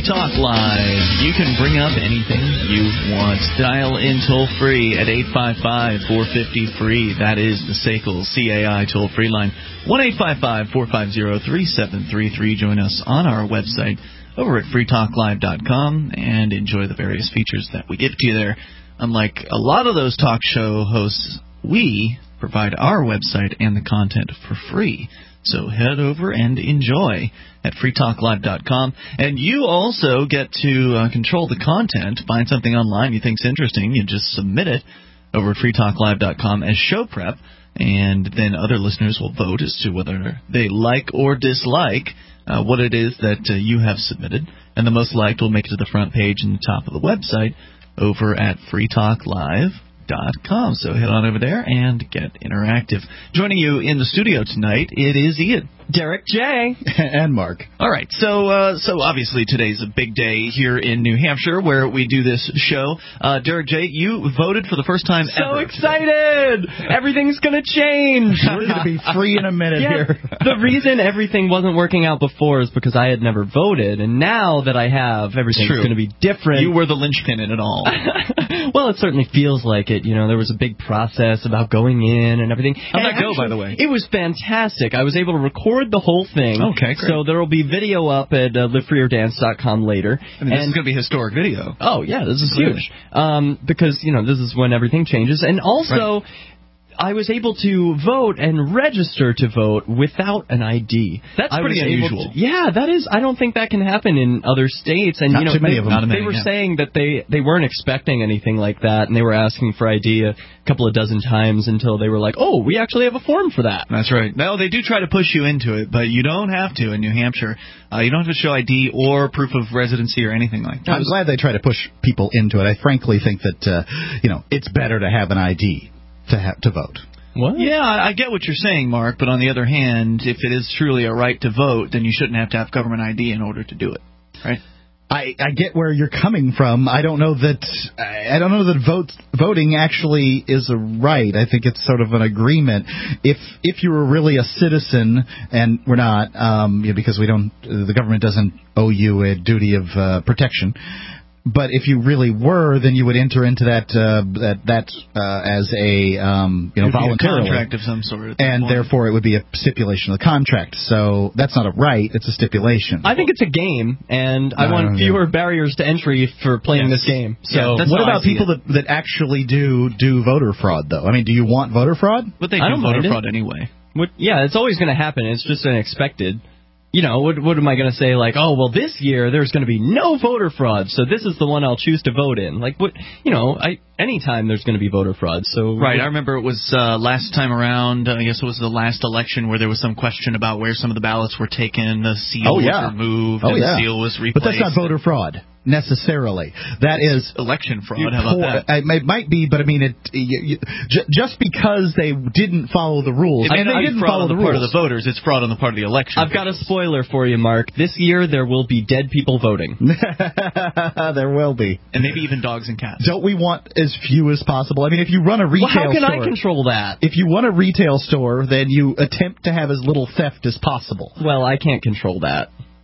Talk Live. You can bring up anything you want. Dial in toll-free at 855-450-FREE. That is the SACL CAI toll-free line. 1-855-450-3733. Join us on our website over at freetalklive.com and enjoy the various features that we give to you there. Unlike a lot of those talk show hosts, we provide our website and the content for free. So head over and enjoy at freetalklive.com. And you also get to control the content. Find something online you think's interesting, you just submit it over at freetalklive.com as show prep, and then other listeners will vote as to whether they like or dislike what it is that you have submitted. And the most liked will make it to the front page and the top of the website over at freetalklive.com. So head on over there and get interactive. Joining you in the studio tonight, it is Ian, Derek J. and Mark. All right, so obviously today's a big day here in New Hampshire where we do this show. Derek J., you voted for the first time ever. So excited! Everything's going to change. We're going to be free in a minute here. The reason everything wasn't working out before is because I had never voted, and now that I have, everything's going to be different. You were the linchpin in it all. Well, it certainly feels like it. You know, there was a big process about going in and everything. How'd that go, by the way? It was fantastic. I was able to record the whole thing. Okay, great. So there will be video up at livefreeordance.com later. I mean, this is going to be historic video. Oh, yeah, this is huge. Because, you know, this is when everything changes. And also, I was able to vote and register to vote without an ID. That's pretty unusual. Yeah, that is. I don't think that can happen in other states. And not too many of them. They were saying that they weren't expecting anything like that, and they were asking for ID a couple of dozen times until they were like, oh, we actually have a form for that. That's right. No, they do try to push you into it, but you don't have to in New Hampshire. You don't have to show ID or proof of residency or anything like that. I'm glad they try to push people into it. I frankly think that it's better to have an ID to vote. What? Yeah, I get what you're saying, Mark, but on the other hand, if it is truly a right to vote, then you shouldn't have to have government ID in order to do it, right? I get where you're coming from. I don't know that voting actually is a right. I think it's sort of an agreement. If you were really a citizen, and we're not, because the government doesn't owe you a duty of protection. But if you really were, then you would enter into that as a voluntarily, a contract of some sort, and therefore it would be a stipulation of the contract. So that's not a right; it's a stipulation. I think it's a game, and I want fewer barriers to entry for playing this game. So what about people that actually do voter fraud, though? I mean, do you want voter fraud? But they do voter fraud anyway. Yeah, it's always going to happen. It's just unexpected. You know, what am I going to say? Like, oh, well, this year there's going to be no voter fraud, so this is the one I'll choose to vote in. Like, what? You know, anytime there's going to be voter fraud. So right, I remember it was last time around. I guess it was the last election where there was some question about where some of the ballots were taken. The seal was removed, and the seal was replaced. But that's not voter fraud necessarily. That is election fraud. How about that? It might be, but I mean, just because they didn't follow the rules, it may not be fraud on the part of the voters. It's fraud on the part of the election. I've got a spoiler for you, Mark. This year there will be dead people voting. There will be, and maybe even dogs and cats. Don't we want as few as possible? I mean, if you run a retail store, how can I control that? If you run a retail store, then you attempt to have as little theft as possible. Well, I can't control that.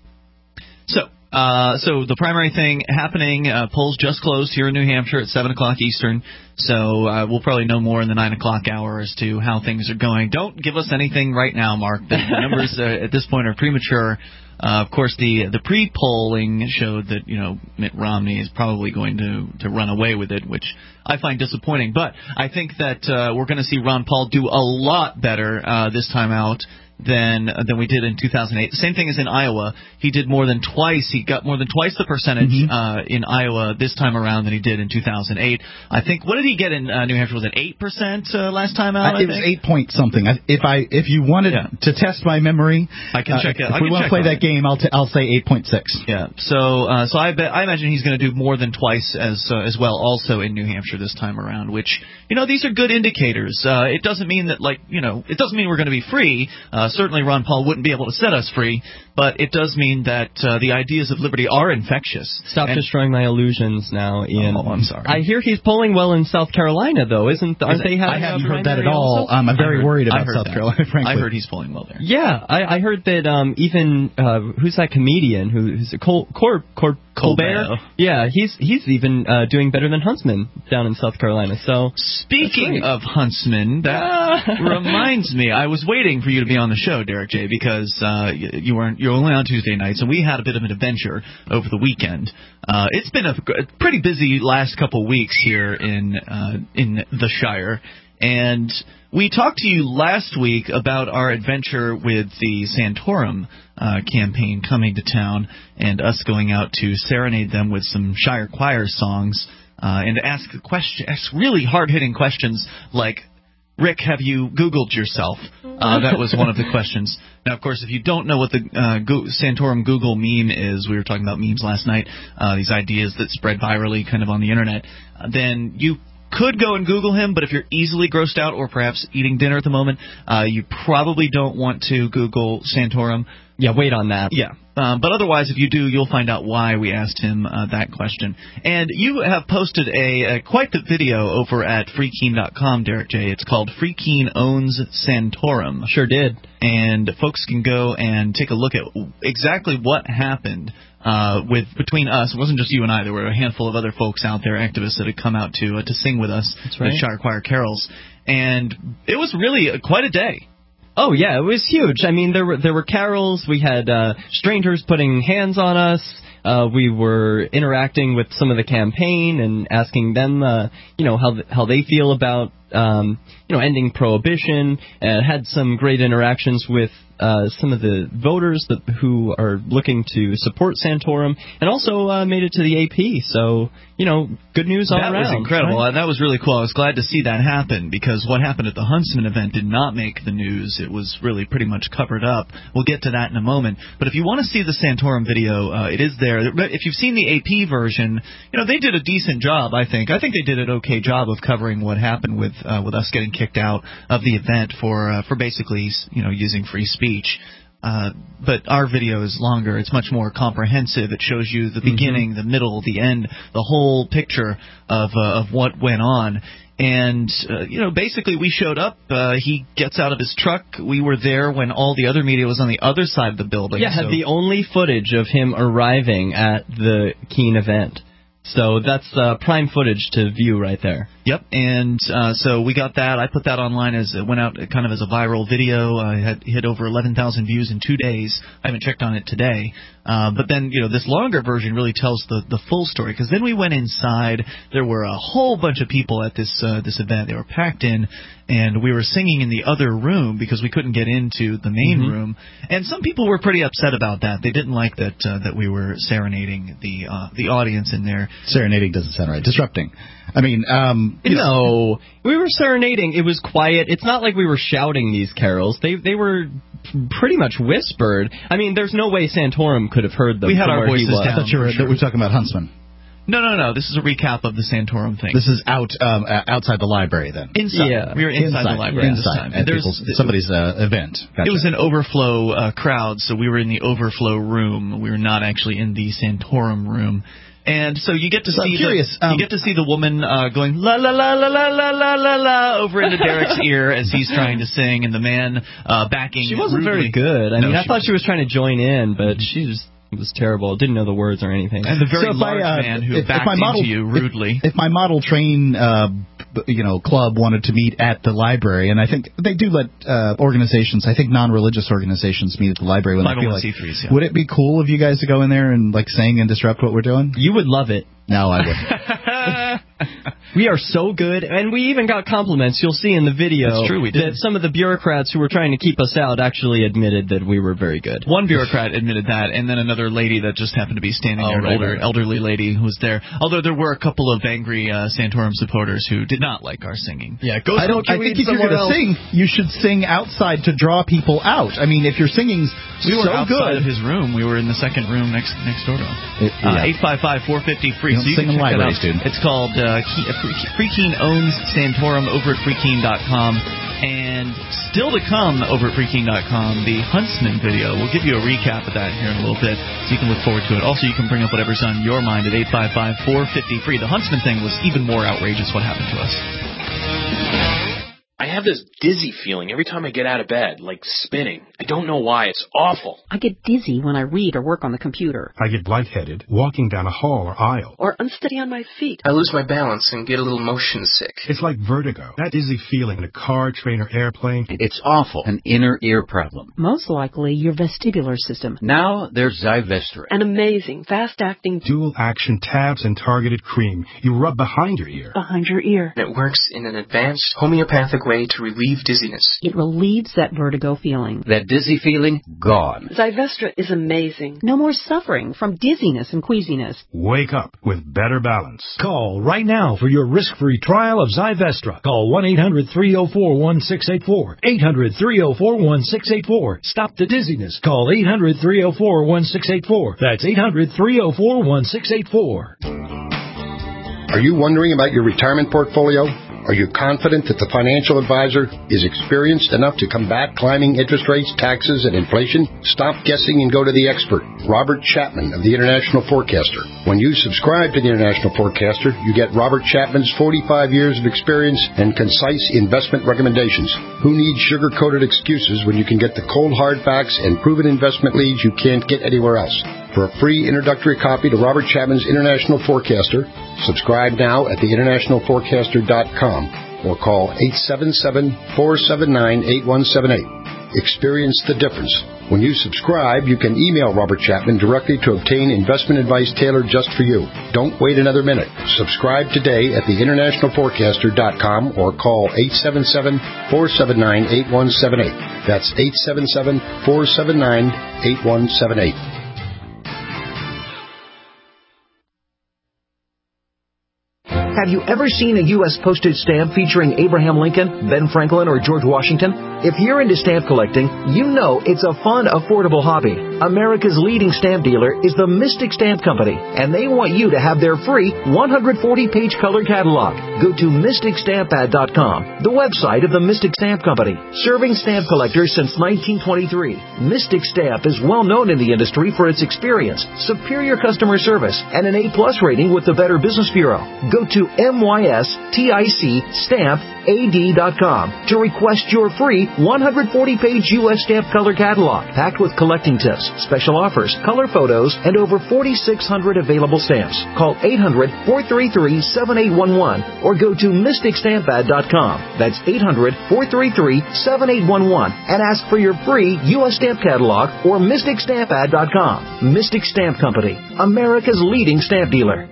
So the primary thing happening, polls just closed here in New Hampshire at 7 o'clock Eastern, so we'll probably know more in the 9 o'clock hour as to how things are going. Don't give us anything right now, Mark. The numbers at this point are premature. Of course, the pre-polling showed that, Mitt Romney is probably going to run away with it, which I find disappointing. But I think that we're going to see Ron Paul do a lot better this time out than we did in 2008. The same thing as in Iowa. He did more than twice. He got more than twice the percentage in Iowa this time around than he did in 2008. I think, what did he get in New Hampshire? Was it 8% last time out? It was 8 point something. If you wanted to test my memory, I can check it. If we want to play that game, I'll say 8.6. Yeah. So I imagine he's going to do more than twice as well also in New Hampshire this time around. Which these are good indicators. It doesn't mean that it doesn't mean we're going to be free. certainly Ron Paul wouldn't be able to set us free, but it does mean that the ideas of liberty are infectious. Stop destroying my illusions now, Ian. Oh, I'm sorry. I hear he's polling well in South Carolina, though, aren't they? I haven't heard that at all. I'm very worried about South Carolina, frankly. I heard he's polling well there. Yeah, I heard that even who's that comedian who's Colbert? Yeah, he's even doing better than Huntsman down in South Carolina. So speaking of Huntsman, that reminds me, I was waiting for you to be on the show, Derek J, because you're only on Tuesday nights, and we had a bit of an adventure over the weekend. It's been a pretty busy last couple weeks here in the Shire, and we talked to you last week about our adventure with the Santorum campaign coming to town and us going out to serenade them with some Shire Choir songs and ask really hard-hitting questions like, Rick, have you Googled yourself? That was one of the questions. Now, of course, if you don't know what the Santorum Google meme is, we were talking about memes last night, these ideas that spread virally kind of on the Internet, then you could go and Google him, but if you're easily grossed out or perhaps eating dinner at the moment, you probably don't want to Google Santorum. Yeah, wait on that. Yeah. But otherwise, if you do, you'll find out why we asked him that question. And you have posted quite the video over at freekeen.com, Derek J. It's called Freekeen Owns Santorum. Sure did. And folks can go and take a look at exactly what happened between us. It wasn't just you and I. There were a handful of other folks out there, activists, that had come out to sing with us. That's right. The Shire Choir carols. And it was really quite a day. Oh, yeah, it was huge. I mean, there were carols. We had strangers putting hands on us. We were interacting with some of the campaign and asking them, how they feel about, ending prohibition. Had some great interactions with some of the voters who are looking to support Santorum, and also made it to the AP. So, good news all around. That was incredible. Right? That was really cool. I was glad to see that happen, because what happened at the Huntsman event did not make the news. It was really pretty much covered up. We'll get to that in a moment. But if you want to see the Santorum video, it is there. If you've seen the AP version, they did a decent job, I think. I think they did an okay job of covering what happened with us getting kicked out of the event for basically, using free speech. But our video is longer. It's much more comprehensive. It shows you the beginning, the middle, the end, the whole picture of what went on. And, basically we showed up. He gets out of his truck. We were there when all the other media was on the other side of the building. Yeah, had the only footage of him arriving at the Keene event. So that's prime footage to view right there. Yep, and so we got that. I put that online it went out kind of as a viral video. I had hit over 11,000 views in 2 days. I haven't checked on it today. But then, this longer version really tells the full story, because then we went inside. There were a whole bunch of people at this event. They were packed in, and we were singing in the other room because we couldn't get into the main room. And some people were pretty upset about that. They didn't like that we were serenading the audience in there. Serenading doesn't sound right. Disrupting. I mean, no, we were serenading. It was quiet. It's not like we were shouting these carols. They were pretty much whispered. I mean, there's no way Santorum could have heard them. We had our voices down. I thought you were talking about Huntsman. No. This is a recap of the Santorum thing. This is outside the library, then. Inside. Yeah. We were inside the library this time. At somebody's event. Gotcha. It was an overflow crowd, so we were in the overflow room. We were not actually in the Santorum room. And so you get to see you get to see the woman going la la la la la la la la la over into Derek's ear as he's trying to sing, and the man backing. She wasn't rudely. very good. I thought she was trying to join in, but she was terrible. Didn't know the words or anything. And the very large man who backed into you rudely. If my model train club wanted to meet at the library, and I think they do let organizations, I think non-religious organizations meet at the library when they feel like. Yeah. Would it be cool of you guys to go in there and sing and disrupt what we're doing? You would love it. No, I wouldn't. We are so good, and we even got compliments. You'll see in the video. That's true, we did. That some of the bureaucrats who were trying to keep us out actually admitted that we were very good. One bureaucrat admitted that, and then another lady that just happened to be standing there, an elderly lady who was there. Although there were a couple of angry Santorum supporters who did not like our singing. Yeah, I think if you're going to sing, you should sing outside to draw people out. I mean, if your singing's we were so outside good. of his room. We were in the second room next door to him. 855-450-FREE. You don't sing in libraries, dude. It's called Freekeen Owns Santorum over at freekeen.com. And still to come over at Freaking.com, the Huntsman video. We'll give you a recap of that here in a little bit, so you can look forward to it. Also, you can bring up whatever's on your mind at 855-450-FREE. The Huntsman thing was even more outrageous what happened to us. I have this dizzy feeling every time I get out of bed, like spinning. I don't know why. It's awful. I get dizzy when I read or work on the computer. I get lightheaded walking down a hall or aisle. Or unsteady on my feet. I lose my balance and get a little motion sick. It's like vertigo. That dizzy feeling in a car, train, or airplane. It's awful. An inner ear problem. Most likely your vestibular system. Now there's Zyvestra. An amazing, fast-acting, dual-action tabs and targeted cream. You rub behind your ear. Behind your ear. And it works in an advanced homeopathic way to relieve dizziness. It relieves that vertigo feeling. That dizzy feeling, gone. Zyvestra is amazing. No more suffering from dizziness and queasiness. Wake up with better balance. Call right now for your risk-free trial of Zyvestra. Call 1-800-304-1684. 800-304-1684. Stop the dizziness. Call 800-304-1684. That's 800-304-1684. Are you wondering about your retirement portfolio? Are you confident that the financial advisor is experienced enough to combat climbing interest rates, taxes, and inflation? Stop guessing and go to the expert, Robert Chapman of the International Forecaster. When you subscribe to the International Forecaster, you get Robert Chapman's 45 years of experience and concise investment recommendations. Who needs sugar-coated excuses when you can get the cold hard facts and proven investment leads you can't get anywhere else? For a free introductory copy to Robert Chapman's International Forecaster, subscribe now at theInternationalForecaster.com or call 877-479-8178. Experience the difference. When you subscribe, you can email Robert Chapman directly to obtain investment advice tailored just for you. Don't wait another minute. Subscribe today at theInternationalForecaster.com or call 877-479-8178. That's 877-479-8178. Have you ever seen a U.S. postage stamp featuring Abraham Lincoln, Ben Franklin, or George Washington? If you're into stamp collecting, you know it's a fun, affordable hobby. America's leading stamp dealer is the Mystic Stamp Company, and they want you to have their free 140-page color catalog. Go to MysticStampAd.com, the website of the Mystic Stamp Company. Serving stamp collectors since 1923, Mystic Stamp is well known in the industry for its experience, superior customer service, and an A+ rating with the Better Business Bureau. Go to MysticStampAd.com to request your free 140-page U.S. stamp color catalog, packed with collecting tips, special offers, color photos, and over 4,600 available stamps. Call 800-433-7811 or go to MysticStampAd.com. That's 800-433-7811 and ask for your free U.S. stamp catalog or MysticStampAd.com. Mystic Stamp Company, America's leading stamp dealer.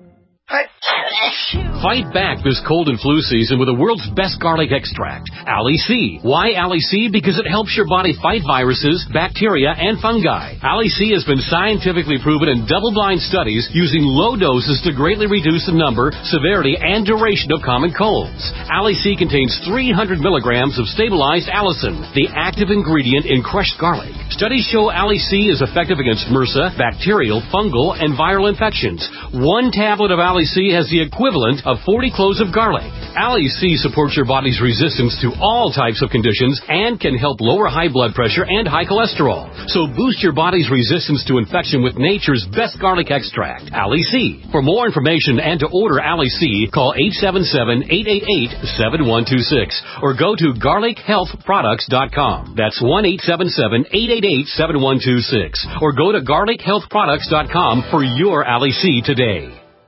Fight back this cold and flu season with the world's best garlic extract, Ali C. Why Ali C? Because it helps your body fight viruses, bacteria, and fungi. Ali C has been scientifically proven in double-blind studies using low doses to greatly reduce the number, severity, and duration of common colds. Ali C contains 300 milligrams of stabilized allicin, the active ingredient in crushed garlic. Studies show Ali C is effective against MRSA, bacterial, fungal, and viral infections. One tablet of Ali C has the equivalent of 40 cloves of garlic. Ali C supports your body's resistance to all types of conditions and can help lower high blood pressure and high cholesterol. So boost your body's resistance to infection with nature's best garlic extract, Ali C. For more information and to order Ali C, call 877-888-7126 or go to garlichealthproducts.com. That's 1-877-888-7126 or go to garlichealthproducts.com for your Ali C today.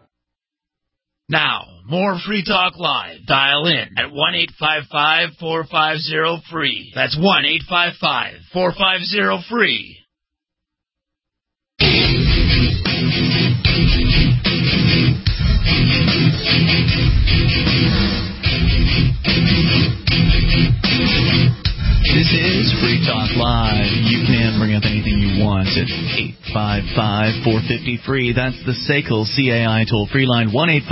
Now, more Free Talk Live. Dial in at 1-855-450-FREE. That's 1-855-450-FREE. This is Free Talk Live. You can bring up anything you want at 855-450-FREE. That's the SACL CAI toll-free line,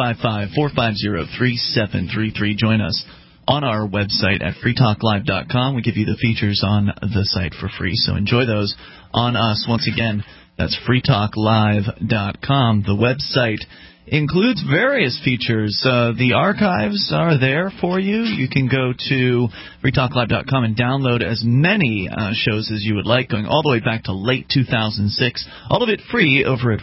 1-855-450-3733. Join us on our website at freetalklive.com. We give you the features on the site for free, so enjoy those on us. Once again, That's freetalklive.com. The website includes various features. The archives are there for you. You can go to freetalklive.com and download as many shows as you would like, going all the way back to late 2006. All of it free over at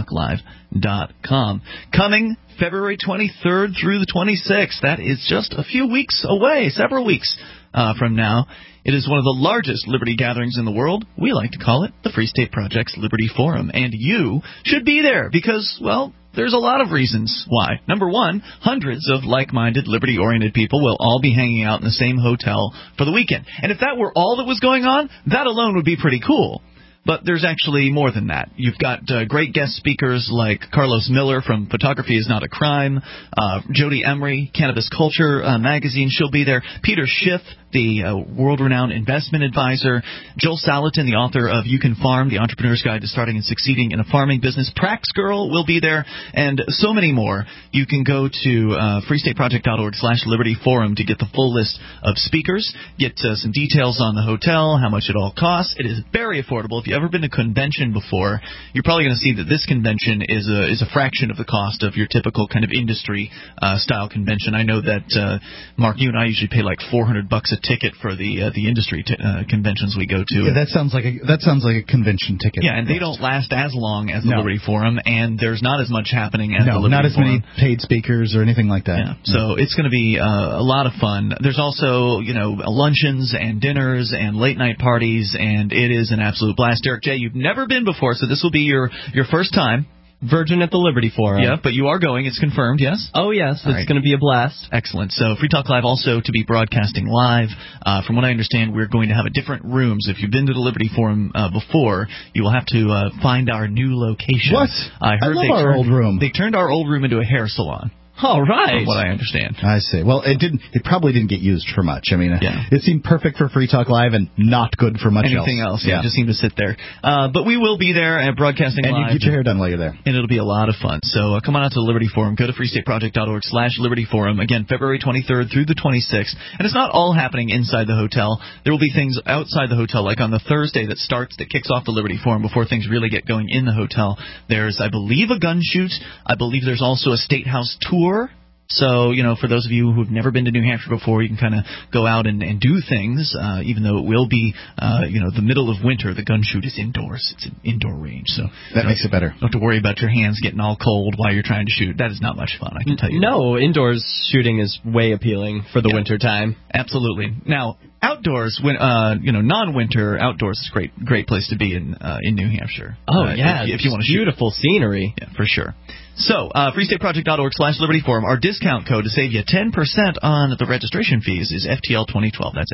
freetalklive.com. Coming February 23rd through the 26th. That is just a few weeks away, several weeks from now. It is one of the largest liberty gatherings in the world. We like to call it the Free State Project's Liberty Forum. And you should be there because, well, there's a lot of reasons why. Number one, hundreds of like-minded, liberty-oriented people will all be hanging out in the same hotel for the weekend. And if that were all that was going on, that alone would be pretty cool. But there's actually more than that. You've got great guest speakers like Carlos Miller from Photography is Not a Crime, Jody Emery, Cannabis Culture magazine, she'll be there, Peter Schiff, the world-renowned investment advisor, Joel Salatin, the author of You Can Farm, The Entrepreneur's Guide to Starting and Succeeding in a Farming Business, Prax Girl will be there, and so many more. You can go to freestateproject.org/Liberty Forum to get the full list of speakers, get some details on the hotel, how much it all costs. It is very affordable. If you've ever been to a convention before, you're probably going to see that this convention is a fraction of the cost of your typical kind of industry style convention. I know that Mark, you and I usually pay like $400 a ticket for the industry conventions we go to. Yeah, that sounds like a convention ticket. Yeah, and they don't last as long as the Liberty Forum, and there's not as much happening as the Liberty not as Forum. many paid speakers or anything like that. Yeah, so it's going to be a lot of fun. There's also luncheons and dinners and late night parties, and it is an absolute blast. Derek J., you've never been before, so this will be your first time. Virgin at the Liberty Forum. Yeah, but you are going. It's confirmed, yes? Oh, yes. It's going to be a blast. Excellent. So Free Talk Live also to be broadcasting live. From what I understand, we're going to have different rooms. If you've been to the Liberty Forum before, you will have to find our new location. What? I heard love our old room. They turned our old room into a hair salon. All right. From what I understand. I see. Well, it probably didn't get used for much. I mean, it seemed perfect for Free Talk Live and not good for much anything else. Yeah, just seemed to sit there. But we will be there and broadcasting live. And you get your hair done while you're there. And it'll be a lot of fun. So come on out to the Liberty Forum. Go to freestateproject.org/Liberty Forum. Again, February 23rd through the 26th. And it's not all happening inside the hotel. There will be things outside the hotel, like on the Thursday that kicks off the Liberty Forum before things really get going in the hotel. There's, I believe, a gun shoot. I believe there's also a State House tour. So, for those of you who have never been to New Hampshire before, you can kind of go out and do things, even though it will be, the middle of winter. The gun shoot is indoors. It's an indoor range. So that makes it better. Don't have to worry about your hands getting all cold while you're trying to shoot. That is not much fun, I can tell you. No, indoors shooting is way appealing for the winter time. Absolutely. Now, outdoors, non-winter, outdoors is a great place to be in New Hampshire. Oh, yeah. If you want to shoot. Beautiful scenery. Yeah, for sure. So, freestateproject.org/Liberty Forum. Our discount code to save you 10% on the registration fees is FTL2012. That's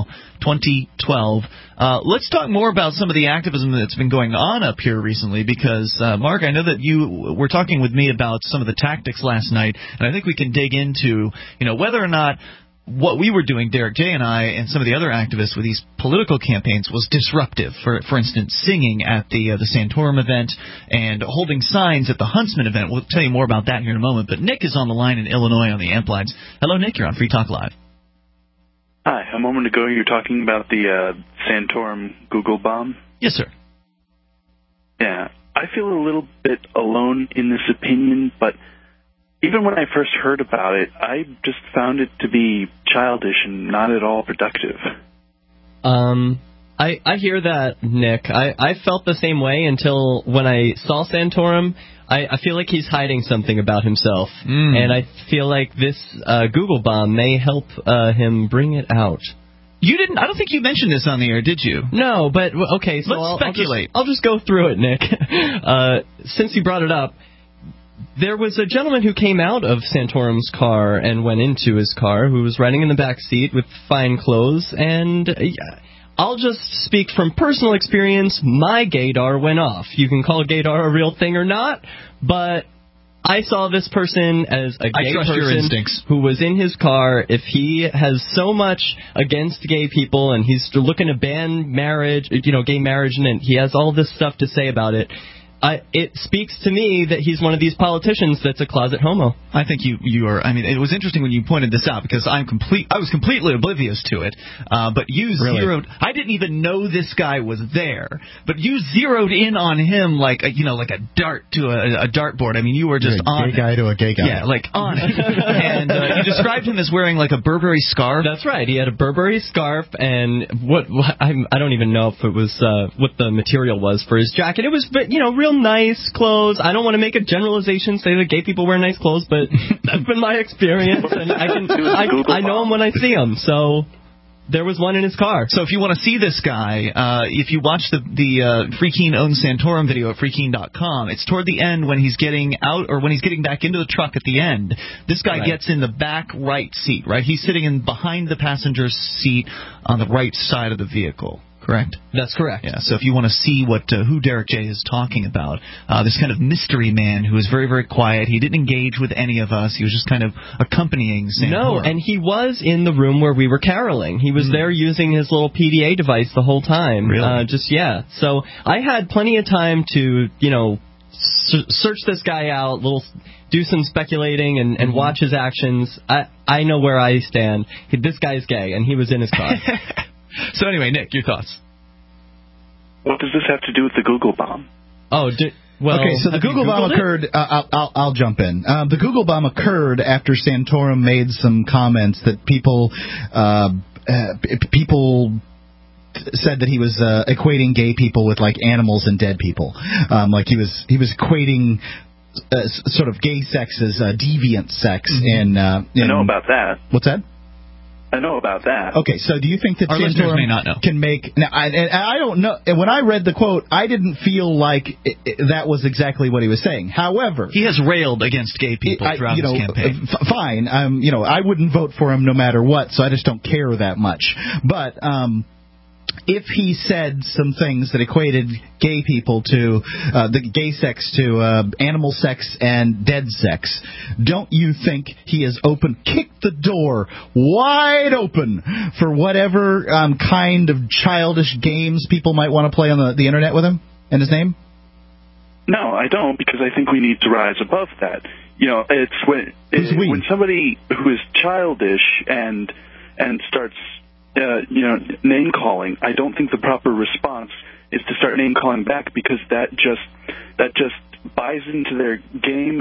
FTL2012. Let's talk more about some of the activism that's been going on up here recently because, Mark, I know that you were talking with me about some of the tactics last night, and I think we can dig into, whether or not what we were doing, Derek J. and I, and some of the other activists with these political campaigns was disruptive. For instance, singing at the Santorum event and holding signs at the Huntsman event. We'll tell you more about that here in a moment. But Nick is on the line in Illinois on the amp lines. Hello, Nick. You're on Free Talk Live. Hi. A moment ago, you were talking about the Santorum Google bomb. Yes, sir. Yeah. I feel a little bit alone in this opinion, but even when I first heard about it, I just found it to be childish and not at all productive. I hear that, Nick. I felt the same way until when I saw Santorum. I feel like he's hiding something about himself, and I feel like this Google bomb may help him bring it out. You didn't. I don't think you mentioned this on the air, did you? No, but okay. So Let's speculate. I'll just go through it, Nick. Since you brought it up. There was a gentleman who came out of Santorum's car and went into his car who was riding in the back seat with fine clothes, and I'll just speak from personal experience. My gaydar went off. You can call gaydar a real thing or not, but I saw this person as a gay person who was in his car. If he has so much against gay people and he's looking to ban marriage, gay marriage, and he has all this stuff to say about it, it speaks to me that he's one of these politicians that's a closet homo. I think you are. I mean, it was interesting when you pointed this out because I was completely oblivious to it. But you zeroed. I didn't even know this guy was there. But you zeroed in on him like a dart to a dartboard. I mean, you were just on gay guy to a gay guy. Yeah, like on it. And you described him as wearing like a Burberry scarf. That's right. He had a Burberry scarf, and I don't even know if it was what the material was for his jacket. It was, real nice clothes. I don't want to make a generalization, say that gay people wear nice clothes, but that's been my experience, and I know him when I see him. So there was one in his car. So if you want to see this guy, if you watch the Free Keene Owns Santorum video at freekeene.com, it's toward the end when he's getting out or when he's getting back into the truck at the end. This guy gets in the back right seat, right? He's sitting in behind the passenger seat on the right side of the vehicle. Correct? That's correct. Yeah, so if you want to see who Derek J. is talking about, this kind of mystery man who is very, very quiet. He didn't engage with any of us. He was just kind of accompanying Santorum. No, and he was in the room where we were caroling. He was there using his little PDA device the whole time. Really? So I had plenty of time to, search this guy out, do some speculating and watch his actions. I know where I stand. This guy's gay, and he was in his car. So anyway, Nick, your thoughts? What does this have to do with the Google bomb? Okay, so the Google bomb occurred. I'll jump in. The Google bomb occurred after Santorum made some comments that people said that he was equating gay people with like animals and dead people. Like he was equating sort of gay sex as deviant sex. And I know about that. What's that? I know about that. Okay, so do you think that Santorum may not know. Can make... Now, I don't know. And when I read the quote, I didn't feel like that was exactly what he was saying. However... He has railed against gay people throughout his campaign. Fine. I wouldn't vote for him no matter what, so I just don't care that much. But... if he said some things that equated gay people to the gay sex to animal sex and dead sex, don't you think he has kicked the door wide open for whatever kind of childish games people might want to play on the internet with him and his name? No, I don't, because I think we need to rise above that. It's when somebody who is childish and starts name calling, I don't think the proper response is to start name calling back, because that just buys into their game.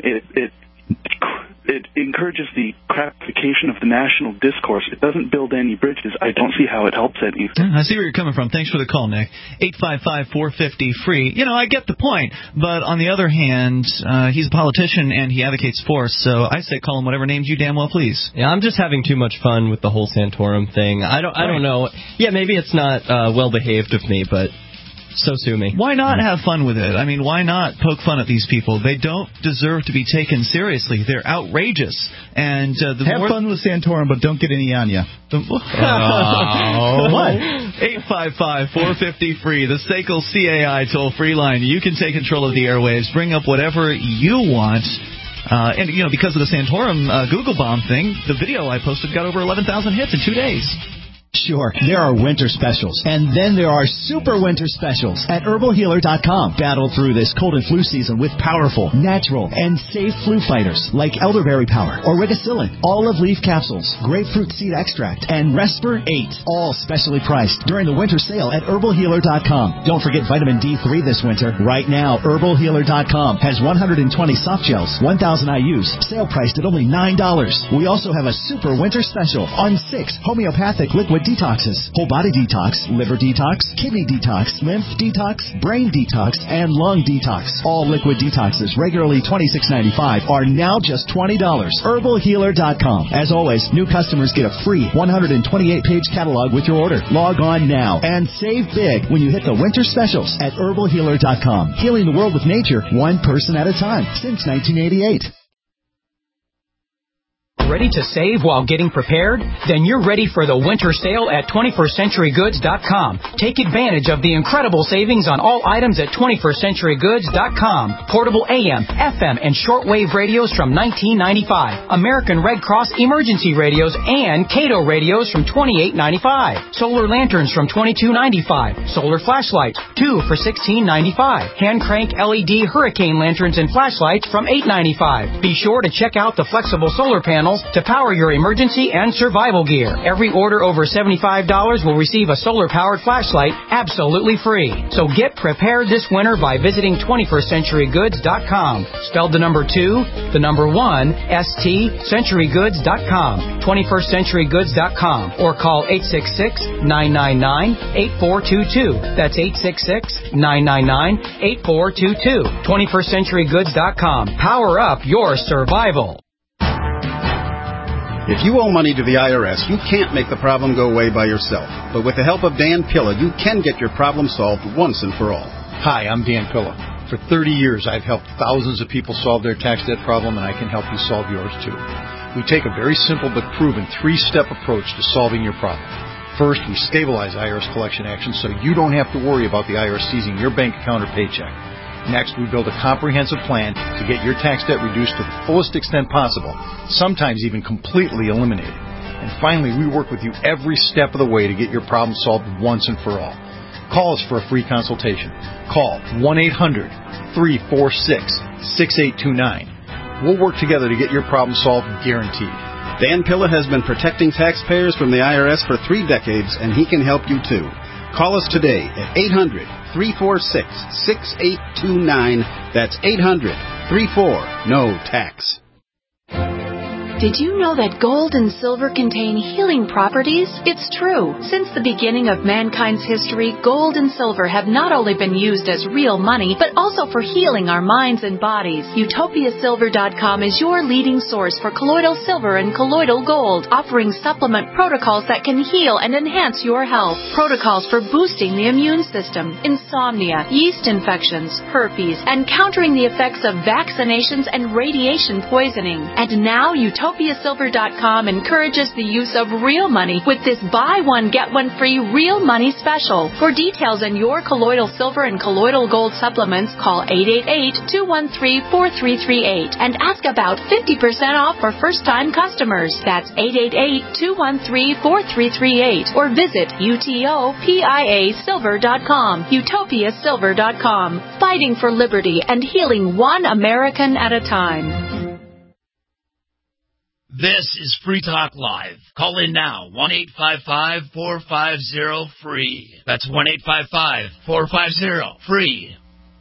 It encourages the crapfication of the national discourse. It doesn't build any bridges. I don't see how it helps anything. I see where you're coming from. Thanks for the call, Nick. 855-450-FREE. I get the point. But on the other hand, he's a politician and he advocates force. So I say call him whatever names you damn well please. Yeah, I'm just having too much fun with the whole Santorum thing. I don't know. Yeah, maybe it's not well behaved of me, but so sue me. Why not have fun with it? I mean, why not poke fun at these people? They don't deserve to be taken seriously. They're outrageous. And have fun with Santorum, but don't get any on you. What? 855-450-FREE, the SACL CAI toll-free line. You can take control of the airwaves, bring up whatever you want. And, because of the Santorum Google bomb thing, the video I posted got over 11,000 hits in 2 days. Sure, there are winter specials, and then there are super winter specials at HerbalHealer.com. Battle through this cold and flu season with powerful, natural, and safe flu fighters like elderberry power, Origicillin, olive leaf capsules, grapefruit seed extract, and Respir 8, all specially priced during the winter sale at HerbalHealer.com. Don't forget vitamin D3 this winter. Right now, HerbalHealer.com has 120 soft gels, 1,000 IUs, sale priced at only $9. We also have a super winter special on 6 homeopathic liquid detoxes: whole body detox, liver detox, kidney detox, lymph detox, brain detox, and lung detox. All liquid detoxes, regularly $26.95, are now just $20. HerbalHealer.com. As always, new customers get a free 128-page catalog with your order. Log on now and save big when you hit the winter specials at HerbalHealer.com. Healing the world with nature, one person at a time, since 1988. Ready to save while getting prepared? Then you're ready for the winter sale at 21stCenturyGoods.com. Take advantage of the incredible savings on all items at 21stCenturyGoods.com. Portable AM, FM, and shortwave radios from $19.95. American Red Cross emergency radios and Cato radios from $28.95. Solar lanterns from $22.95. Solar flashlights, 2 for $16.95. Hand crank LED hurricane lanterns and flashlights from $8.95. Be sure to check out the flexible solar panels to power your emergency and survival gear. Every order over $75 will receive a solar-powered flashlight absolutely free. So get prepared this winter by visiting 21stCenturyGoods.com. Spelled the number 2, the number 1, ST, CenturyGoods.com. 21stCenturyGoods.com. Or call 866-999-8422. That's 866-999-8422. 21stCenturyGoods.com. Power up your survival. If you owe money to the IRS, you can't make the problem go away by yourself. But with the help of Dan Pilla, you can get your problem solved once and for all. Hi, I'm Dan Pilla. For 30 years, I've helped thousands of people solve their tax debt problem, and I can help you solve yours too. We take a very simple but proven 3-step approach to solving your problem. First, we stabilize IRS collection actions so you don't have to worry about the IRS seizing your bank account or paycheck. Next, we build a comprehensive plan to get your tax debt reduced to the fullest extent possible, sometimes even completely eliminated. And finally, we work with you every step of the way to get your problem solved once and for all. Call us for a free consultation. Call 1-800-346-6829. We'll work together to get your problem solved, guaranteed. Dan Pilla has been protecting taxpayers from the IRS for 3 decades, and he can help you too. Call us today at 800-346-6829. That's 800-34-NO-TAX. Did you know that gold and silver contain healing properties? It's true. Since the beginning of mankind's history, gold and silver have not only been used as real money, but also for healing our minds and bodies. UtopiaSilver.com is your leading source for colloidal silver and colloidal gold, offering supplement protocols that can heal and enhance your health. Protocols for boosting the immune system, insomnia, yeast infections, herpes, and countering the effects of vaccinations and radiation poisoning. And now UtopiaSilver.com encourages the use of real money with this buy one, get one free real money special. For details on your colloidal silver and colloidal gold supplements, call 888-213-4338 and ask about 50% off for first-time customers. That's 888-213-4338 or visit UTOPIASilver.com. UtopiaSilver.com. Fighting for liberty and healing one American at a time. This is Free Talk Live. Call in now, 1-855-450-FREE. That's 1-855-450-FREE.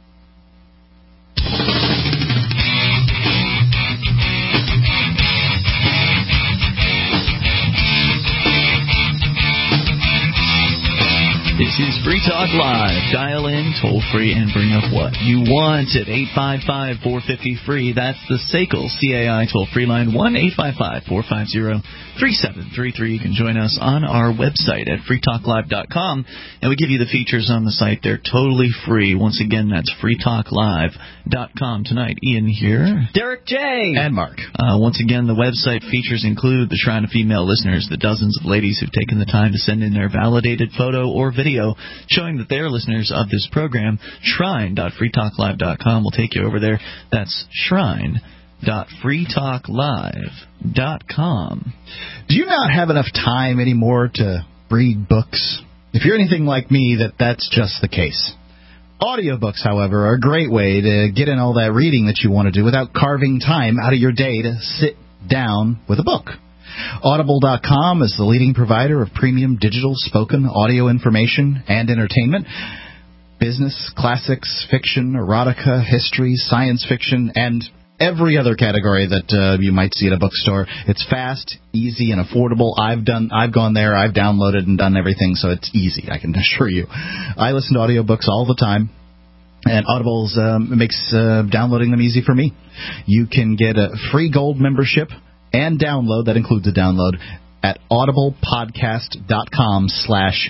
This is Free Talk Live. Dial in, toll free, and bring up what you want at 855-450-FREE. That's the SACL CAI toll-free line, 1-855-450-3733. You can join us on our website at freetalklive.com, and we give you the features on the site. They're totally free. Once again, that's freetalklive.com. Tonight, Ian here. Derek J. And Mark. Once again, the website features include the Shrine of Female Listeners, the dozens of ladies who've taken the time to send in their validated photo or video showing that they're listeners of this program. Shrine.freetalklive.com will take you over there. That's shrine.freetalklive.com. Do you not have enough time anymore to read books? If you're anything like me, that's just the case. Audiobooks, however, are a great way to get in all that reading that you want to do without carving time out of your day to sit down with a book. Audible.com is the leading provider of premium digital spoken audio information and entertainment. Business, classics, fiction, erotica, history, science fiction, and every other category that you might see at a bookstore. It's fast, easy, and affordable. I've gone there, I've downloaded and done everything, so it's easy, I can assure you. I listen to audiobooks all the time. And Audible's makes downloading them easy for me. You can get a free gold membership and download, that includes a download, at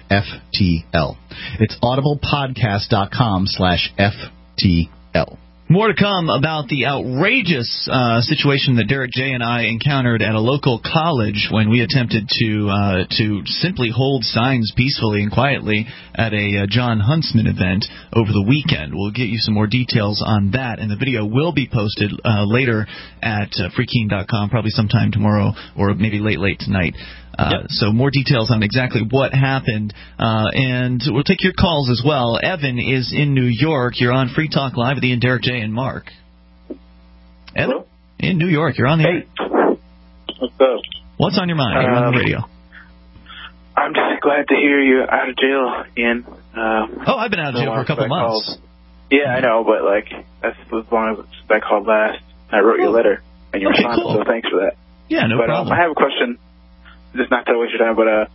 audiblepodcast.com/FTL. It's audiblepodcast.com/FTL. More to come about the outrageous situation that Derek J. and I encountered at a local college when we attempted to simply hold signs peacefully and quietly at a John Huntsman event over the weekend. We'll get you some more details on that, and the video will be posted later at freekeene.com, probably sometime tomorrow or maybe late tonight. So more details on exactly what happened, and we'll take your calls as well. Evan is in New York. You're on Free Talk Live with Ian, Derek J. and Mark. Evan? Hello? In New York. You're on the air. What's up? What's on your mind? You're on the radio. I'm just glad to hear you out of jail, Ian. I've been out of jail for a couple months. Yeah, I know, but that's as long as I called last. I wrote you a letter, and you responded, so thanks for that. Yeah, no problem. I have a question. Just not to waste your time, but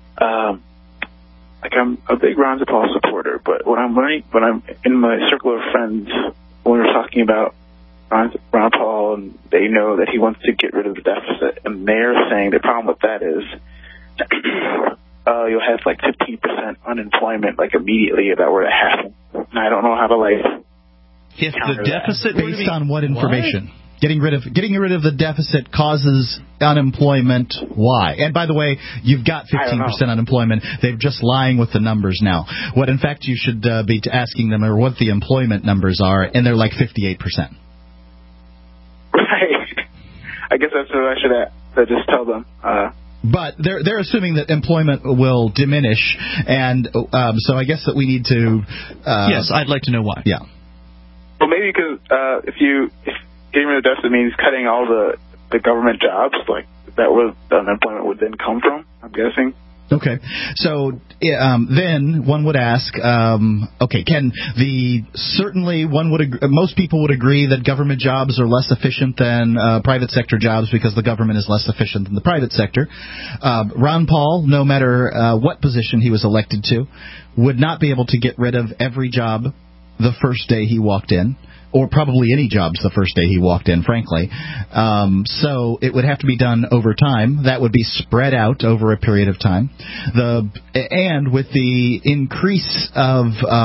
I'm a big Ron Paul supporter. But when I'm in my circle of friends, when we're talking about Ron Paul, and they know that he wants to get rid of the deficit, and they're saying the problem with that is you'll have 15% unemployment immediately if that were to happen. And I don't know how to if the deficit based on what information. What? Getting rid of the deficit causes unemployment. Why? And by the way, you've got 15% unemployment. They're just lying with the numbers now. What, in fact, you should be asking them are what the employment numbers are, and they're 58%. Right. I guess that's what I should just tell them. But they're assuming that employment will diminish, and so I guess that we need to. Yes, I'd like to know why. Yeah. Well, maybe because if getting rid of deficit means cutting all the government jobs, that where the unemployment would then come from, I'm guessing. Okay. So then one would ask, most people would agree that government jobs are less efficient than private sector jobs because the government is less efficient than the private sector. Ron Paul, no matter what position he was elected to, would not be able to get rid of every job the first day he walked in, or probably any jobs the first day he walked in, frankly. So it would have to be done over time. That would be spread out over a period of time. And with the increase of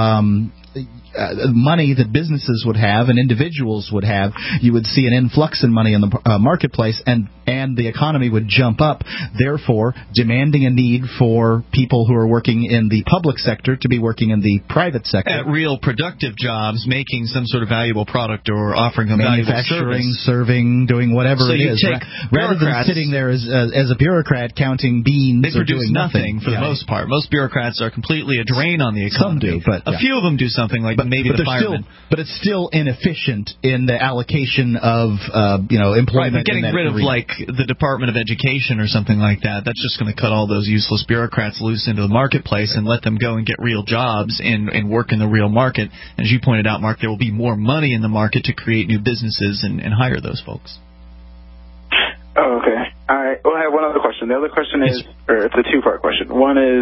money that businesses would have and individuals would have, you would see an influx in money in the marketplace, and the economy would jump up, therefore demanding a need for people who are working in the public sector to be working in the private sector. At real productive jobs, making some sort of valuable product or offering a valuable service. Manufacturing, serving, doing whatever it is. Rather than sitting there as a bureaucrat counting beans. They produce nothing for the most part. Most bureaucrats are completely a drain on the economy. Some do, but a few of them do something maybe the firemen. But it's still inefficient in the allocation of employment. Right, but getting rid of the Department of Education or something like that, that's just going to cut all those useless bureaucrats loose into the marketplace and let them go and get real jobs and work in the real market. As you pointed out, Mark, there will be more money in the market to create new businesses and hire those folks. Oh, okay. All right. Well, I have one other question. The other question is, or it's a two-part question. One is,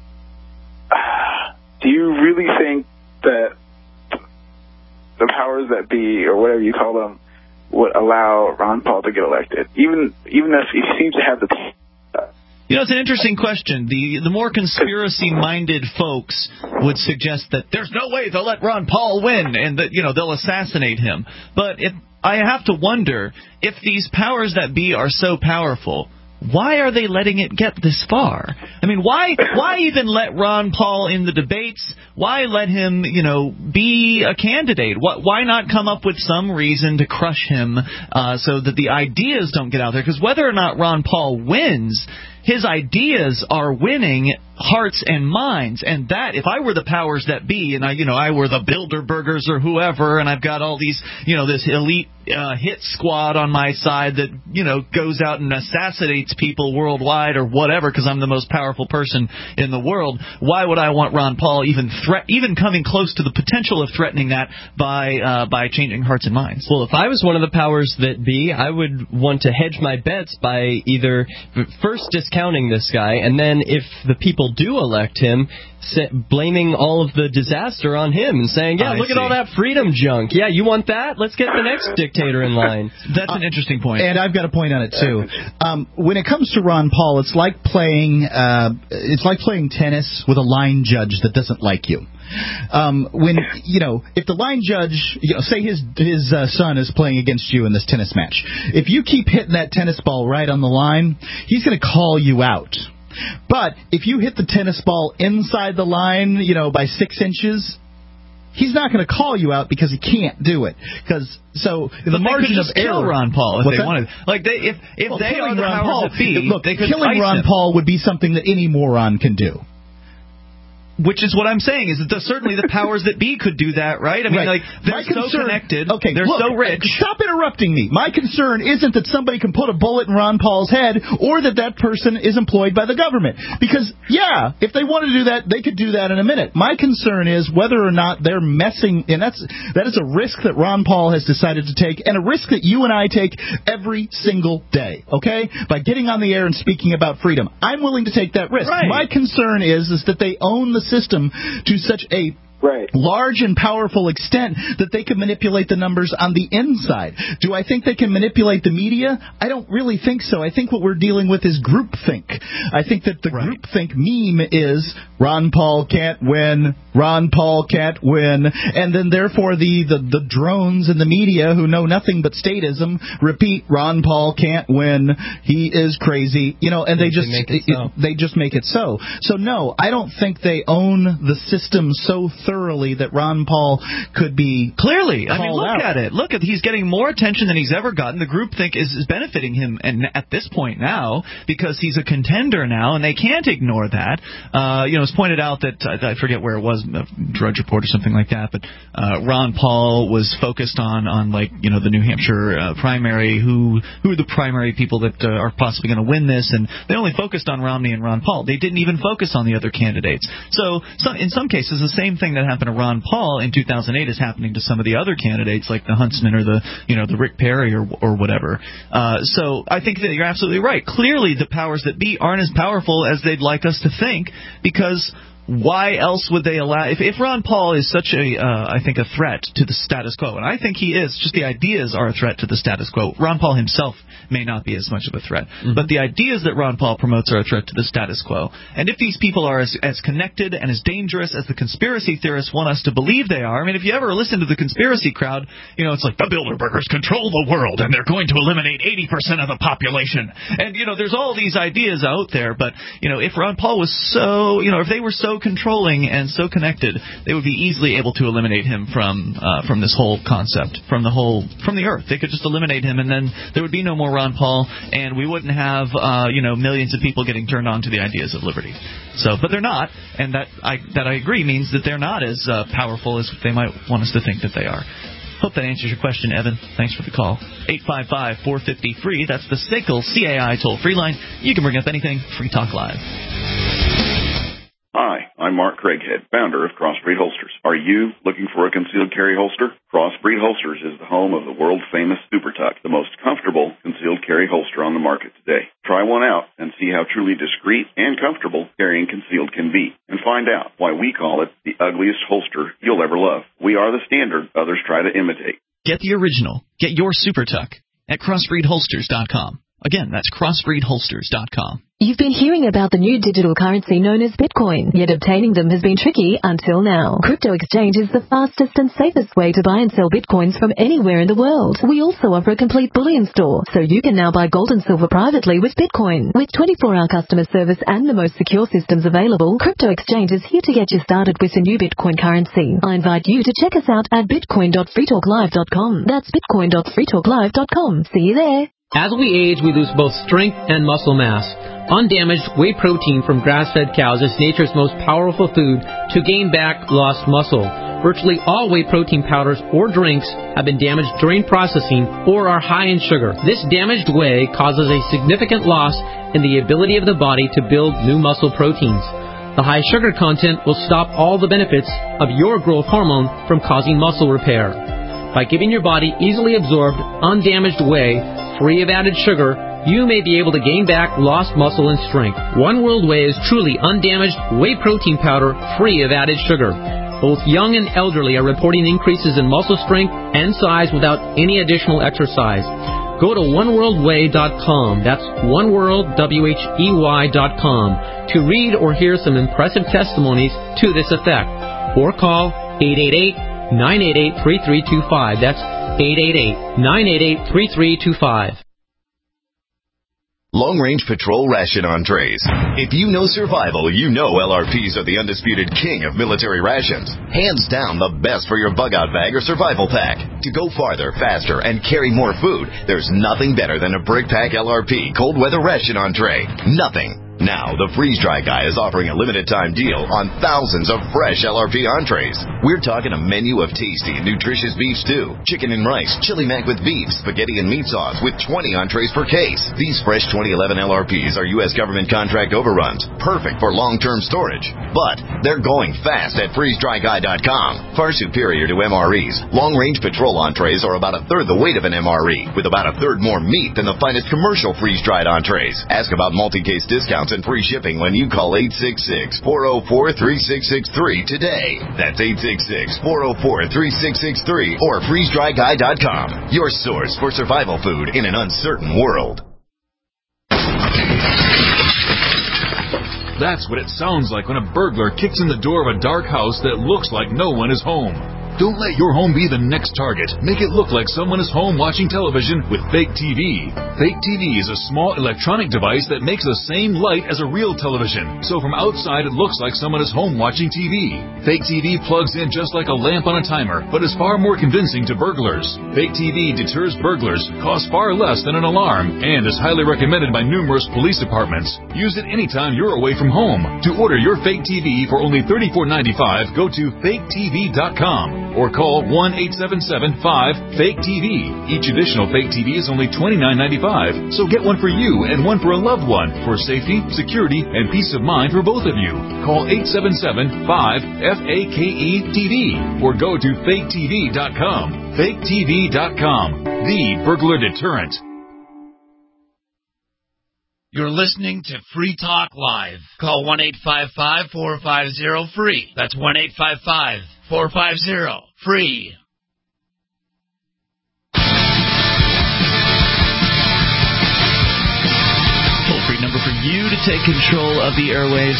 do you really think that the powers that be, or whatever you call them, would allow Ron Paul to get elected, even if he seems to have the. It's an interesting question. The more conspiracy-minded folks would suggest that there's no way they'll let Ron Paul win and that they'll assassinate him. But I have to wonder if these powers that be are so powerful, why are they letting it get this far? I mean, why even let Ron Paul in the debates? Why let him, be a candidate? Why not come up with some reason to crush him so that the ideas don't get out there? Because whether or not Ron Paul wins, his ideas are winning hearts and minds, and that, if I were the powers that be, and I were the Bilderbergers or whoever, and I've got all these, this elite hit squad on my side that, goes out and assassinates people worldwide or whatever because I'm the most powerful person in the world, why would I want Ron Paul even coming close to the potential of threatening that by changing hearts and minds? Well, if I was one of the powers that be, I would want to hedge my bets by either first discounting this guy, and then if the people do elect him, blaming all of the disaster on him and saying, look at all that freedom junk. Yeah, you want that? Let's get the next dictator in line. That's an interesting point. And I've got a point on it, too. When it comes to Ron Paul, it's like playing tennis with a line judge that doesn't like you. If the line judge, say his son is playing against you in this tennis match, if you keep hitting that tennis ball right on the line, he's going to call you out. But if you hit the tennis ball inside the line, by 6 inches, he's not going to call you out because he can't do it. The margin of error. Kill Ron Paul if they wanted. If they are the powers that be, they could killing Ron Paul would be something that any moron can do. Which is what I'm saying, is that certainly the powers that be could do that, right? I mean, they're so connected, they're so rich. Stop interrupting me. My concern isn't that somebody can put a bullet in Ron Paul's head or that person is employed by the government. Because, if they want to do that, they could do that in a minute. My concern is whether or not they're messing, and that is a risk that Ron Paul has decided to take, and a risk that you and I take every single day, okay? By getting on the air and speaking about freedom. I'm willing to take that risk. Right. My concern is that they own the system to such a large and powerful extent that they can manipulate the numbers on the inside. Do I think they can manipulate the media? I don't really think so. I think what we're dealing with is groupthink. I think that the groupthink meme is Ron Paul can't win, Ron Paul can't win, and then therefore the drones in the media who know nothing but statism repeat Ron Paul can't win, he is crazy, and they just make it so. So no, I don't think they own the system so thoroughly that Ron Paul could be clearly. I mean, look out. at it. Look at he's getting more attention than he's ever gotten. The groupthink is benefiting him, and at this point now because he's a contender now, and they can't ignore that. It's pointed out that I forget where it was, Drudge Report or something like that, but Ron Paul was focused on the New Hampshire primary, who are the primary people that are possibly going to win this, and they only focused on Romney and Ron Paul. They didn't even focus on the other candidates. So in some cases, the same thing that happened to Ron Paul in 2008 is happening to some of the other candidates, like the Huntsman or the Rick Perry or whatever. So I think that you're absolutely right. Clearly, the powers that be aren't as powerful as they'd like us to think, because why else would they allow? If Ron Paul is such I think a threat to the status quo, and I think he is, just the ideas are a threat to the status quo. Ron Paul himself may not be as much of a threat, but the ideas that Ron Paul promotes are a threat to the status quo. And if these people are as connected and as dangerous as the conspiracy theorists want us to believe they are, I mean, if you ever listen to the conspiracy crowd, it's like the Bilderbergers control the world and they're going to eliminate 80% of the population. And, there's all these ideas out there, but, if Ron Paul was if they were so controlling and so connected, they would be easily able to eliminate him from this whole concept, from the earth. They could just eliminate him, and then there would be no more Ron Paul, and we wouldn't have millions of people getting turned on to the ideas of liberty. So, but they're not, and that I agree means that they're not as powerful as they might want us to think that they are. Hope that answers your question, Evan. Thanks for the call. 855-450-FREE. That's the SACL CAI toll-free line. You can bring up anything. Free Talk Live. Hi, I'm Mark Craighead, founder of Crossbreed Holsters. Are you looking for a concealed carry holster? Crossbreed Holsters is the home of the world-famous Super Tuck, the most comfortable concealed carry holster on the market today. Try one out and see how truly discreet and comfortable carrying concealed can be, and find out why we call it the ugliest holster you'll ever love. We are the standard others try to imitate. Get the original. Get your Super Tuck at crossbreedholsters.com. Again, that's crossbreedholsters.com. You've been hearing about the new digital currency known as Bitcoin, yet obtaining them has been tricky until now. Crypto Exchange is the fastest and safest way to buy and sell Bitcoins from anywhere in the world. We also offer a complete bullion store, so you can now buy gold and silver privately with Bitcoin. With 24-hour customer service and the most secure systems available, Crypto Exchange is here to get you started with the new Bitcoin currency. I invite you to check us out at bitcoin.freetalklive.com. That's bitcoin.freetalklive.com. See you there. As we age, we lose both strength and muscle mass. Undamaged whey protein from grass-fed cows is nature's most powerful food to gain back lost muscle. Virtually all whey protein powders or drinks have been damaged during processing or are high in sugar. This damaged whey causes a significant loss in the ability of the body to build new muscle proteins. The high sugar content will stop all the benefits of your growth hormone from causing muscle repair. By giving your body easily absorbed, undamaged whey, free of added sugar, you may be able to gain back lost muscle and strength. One World Whey is truly undamaged whey protein powder free of added sugar. Both young and elderly are reporting increases in muscle strength and size without any additional exercise. Go to oneworldwhey.com. That's oneworldwhey.com to read or hear some impressive testimonies to this effect. Or call 888-988-3325. That's 888-988-3325. Long Range Patrol Ration Entrees. If you know survival, you know LRPs are the undisputed king of military rations. Hands down the best for your bug-out bag or survival pack. To go farther, faster, and carry more food, there's nothing better than a Brick Pack LRP Cold Weather Ration Entree. Nothing. Now, the Freeze Dry Guy is offering a limited-time deal on thousands of fresh LRP entrees. We're talking a menu of tasty and nutritious beef stew, chicken and rice, chili mac with beef, spaghetti and meat sauce with 20 entrees per case. These fresh 2011 LRPs are U.S. government contract overruns, perfect for long-term storage. But they're going fast at freezedryguy.com. Far superior to MREs, long-range patrol entrees are about a third the weight of an MRE, with about a third more meat than the finest commercial freeze-dried entrees. Ask about multi-case discounts and free shipping when you call 866-404-3663 today. That's 866-404-3663 or freezedryguy.com. Your source for survival food in an uncertain world. That's what it sounds like when a burglar kicks in the door of a dark house that looks like no one is home. Don't let your home be the next target. Make it look like someone is home watching television with Fake TV. Fake TV is a small electronic device that makes the same light as a real television. So from outside, it looks like someone is home watching TV. Fake TV plugs in just like a lamp on a timer, but is far more convincing to burglars. Fake TV deters burglars, costs far less than an alarm, and is highly recommended by numerous police departments. Use it anytime you're away from home. To order your Fake TV for only $34.95, go to faketv.com. or call 1-877-5-FAKE-TV. Each additional Fake TV is only $29.95, so get one for you and one for a loved one for safety, security, and peace of mind for both of you. Call 877-5-FAKE-TV or go to faketv.com. FakeTV.com, the burglar deterrent. You're listening to Free Talk Live. Call 1-855-450-FREE. That's 1-855-450-FREE. Toll-free number for you to take control of the airwaves,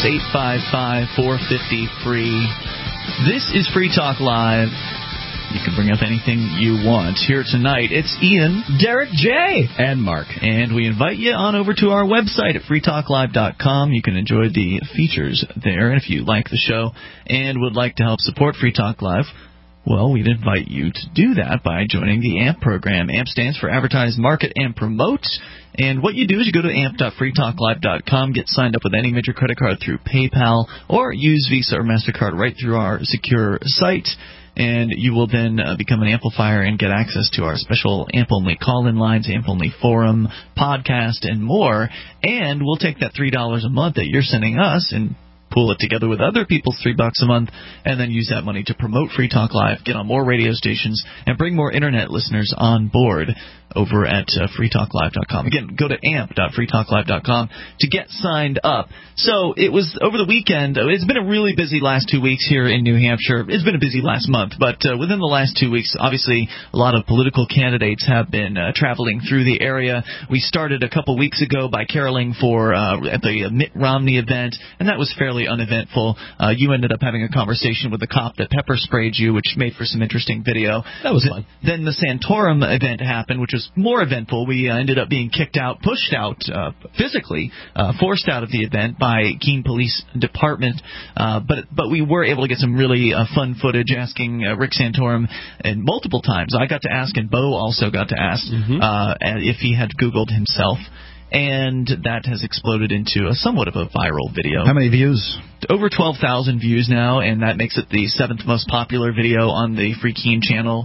855-450-FREE. This is Free Talk Live. You can bring up anything you want. Here tonight, it's Ian, Derek J., and Mark. And we invite you on over to our website at freetalklive.com. You can enjoy the features there. And if you like the show and would like to help support Free Talk Live, well, we'd invite you to do that by joining the AMP program. AMP stands for Advertise, Market, and Promote. And what you do is you go to amp.freetalklive.com, get signed up with any major credit card through PayPal, or use Visa or MasterCard right through our secure site. And you will then become an amplifier and get access to our special AMP-only call-in lines, AMP-only forum, podcast, and more. And we'll take that $3 a month that you're sending us and pool it together with other people's $3 a month, and then use that money to promote Free Talk Live, get on more radio stations, and bring more Internet listeners on board over at freetalklive.com. Again, go to amp.freetalklive.com to get signed up. So it was over the weekend. It's been a really busy last 2 weeks here in New Hampshire. It's been a busy last month, but within the last 2 weeks, obviously, a lot of political candidates have been traveling through the area. We started a couple weeks ago by caroling for at the Mitt Romney event, and that was fairly uneventful. You ended up having a conversation with the cop that pepper sprayed you, which made for some interesting video. That was fun. Then the Santorum event happened, which was more eventful. We ended up being kicked out, pushed out, physically, forced out of the event by Keene Police Department. But we were able to get some really fun footage asking Rick Santorum and multiple times. I got to ask, and Bo also got to ask if he had Googled himself. And that has exploded into somewhat of a viral video. How many views? Over 12,000 views now, and that makes it the 7th most popular video on the Free Keene channel.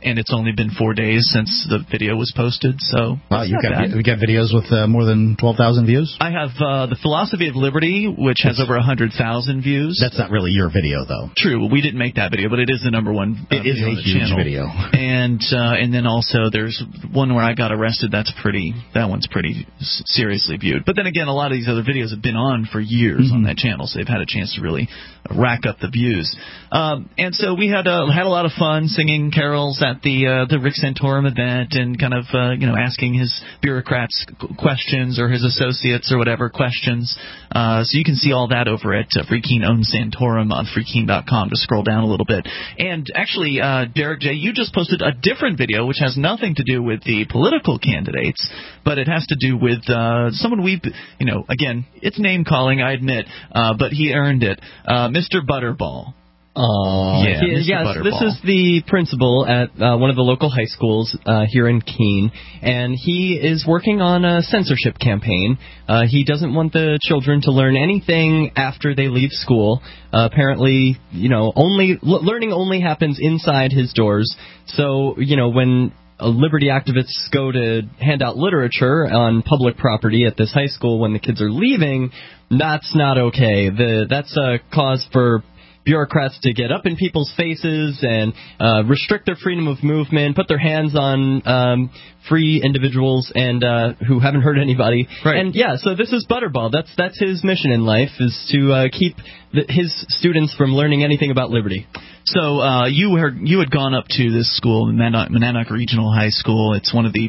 and it's only been 4 days since the video was posted. So wow, you got videos with more than 12,000 views. I have the Philosophy of Liberty, which has over 100,000 views. That's not really your video, though. True, we didn't make that video, but it is the number one. It is a huge video. And then also there's one where I got arrested. That one's pretty seriously viewed. But then again, a lot of these other videos have been on for years on that channel, so they've had a chance to really rack up the views. And so we had a lot of fun singing carols at the Rick Santorum event, and kind of asking his bureaucrats questions, or his associates or whatever questions. So you can see all that over at Free Keene owns Santorum on freekeene.com. Just scroll down a little bit. And actually, Derek J., you just posted a different video which has nothing to do with the political candidates, but it has to do with someone again, it's name calling, I admit, but he earned it. Mr. Butterball. Yes, this is the principal at one of the local high schools here in Keene, and he is working on a censorship campaign. He doesn't want the children to learn anything after they leave school. Apparently, learning only happens inside his doors. So, when liberty activists go to hand out literature on public property at this high school when the kids are leaving, that's not okay. That's a cause for bureaucrats to get up in people's faces and restrict their freedom of movement, put their hands on free individuals and who haven't hurt anybody. Right. And so this is Butterball. That's his mission in life, is to keep his students from learning anything about liberty. So you had gone up to this school, Monadnock Regional High School. It's one of the